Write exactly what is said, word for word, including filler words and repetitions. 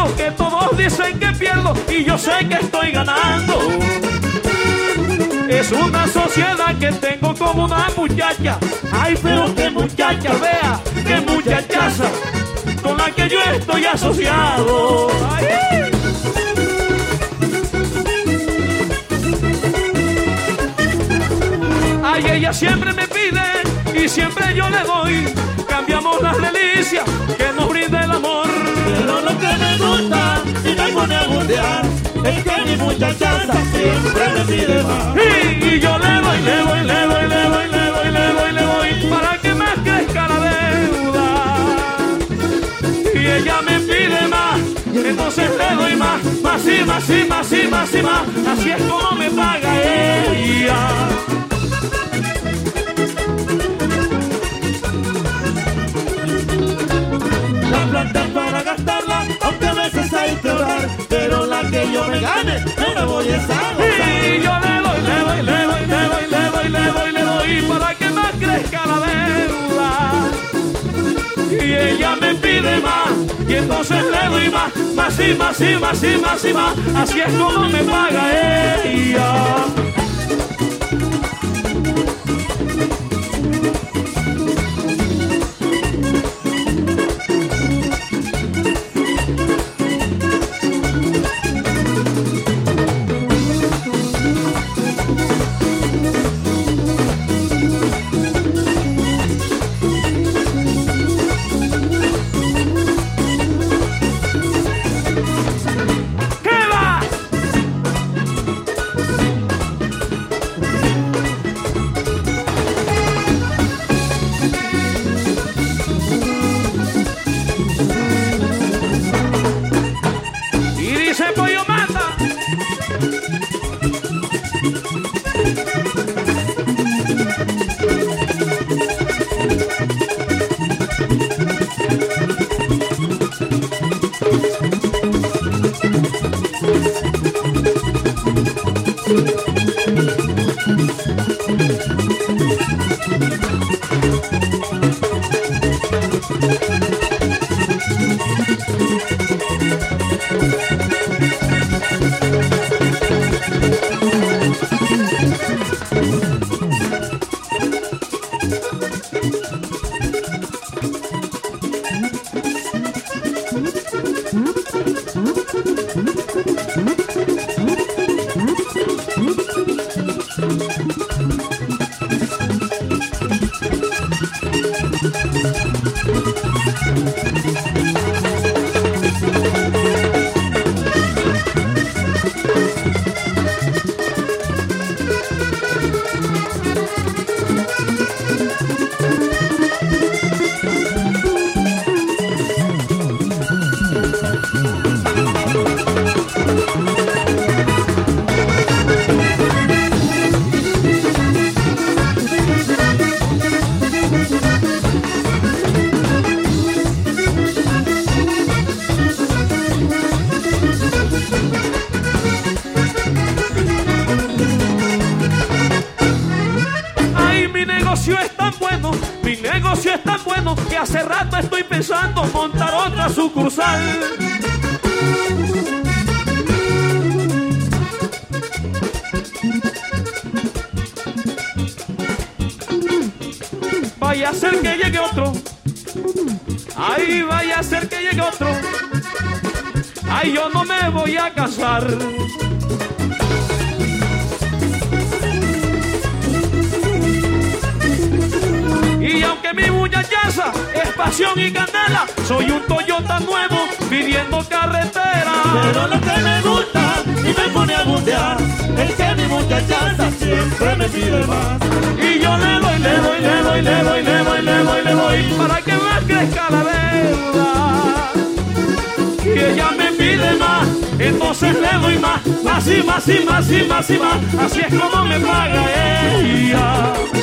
juego que todos dicen que pierdo y yo sé que estoy ganando. Es una sociedad que tengo como una muchacha. Ay, pero qué muchacha, vea, qué muchachaza con la que yo estoy asociado. Ay. Ay, ella siempre me pide y siempre yo le doy. Cambiamos las delicias que nos brinda el amor. Pero lo que me gusta y me pone a bundear es que mi muchachaza siempre me pide más. Y, y yo le doy, le doy, le doy, le doy, le doy, le doy, le doy para que más crezca la deuda. Y ella me pide más, entonces le doy más, más y más y más y más y más. Así es como me paga ella. La plata es para gastarla, aunque a veces hay que ahorrar, pero la que yo me gane, no me voy a gozar. Y yo le doy, le doy, le doy, le doy, le doy, le doy, le doy para que más crezca la deuda. Y ella me pide más, y entonces le doy más, más y más y más y más y más. Así es como me paga ella. Que hace rato estoy pensando montar otra sucursal. Vaya a ser que llegue otro. Ay, vaya a ser que llegue otro. Ay, yo no me voy a casar. Y aunque mi muchachaza es pasión y candela, soy un Toyota nuevo pidiendo carretera. Pero lo que me gusta y me pone a bundear es que mi muchachaza siempre me pide más. Y yo le doy, le doy, le doy, le doy, le doy, le doy, le doy para que más crezca la deuda. Y ella me pide más, entonces le doy más, más y más y más y más y más. Así es como me paga ella.